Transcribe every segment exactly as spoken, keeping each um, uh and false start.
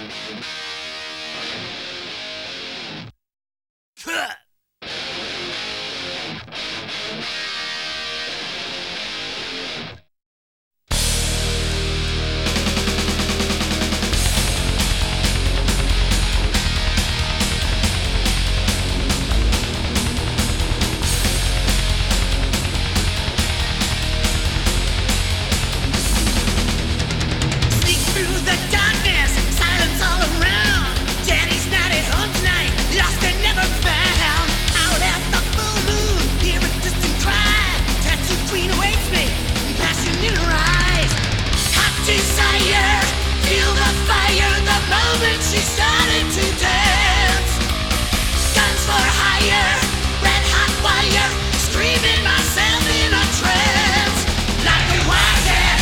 She started to dance. Guns for hire, red hot wire, screaming myself in a trance. Like a wildcat,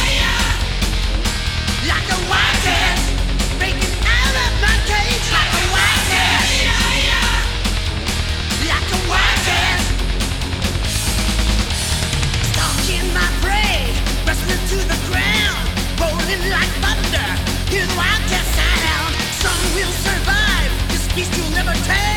like a wildcat, breaking out of my cage. Like a wildcat, like a wildcat, stalking my prey, wrestling to the ground, rolling like thunder. Hear the wildcat sound. Some will survive. This beast you'll never tell.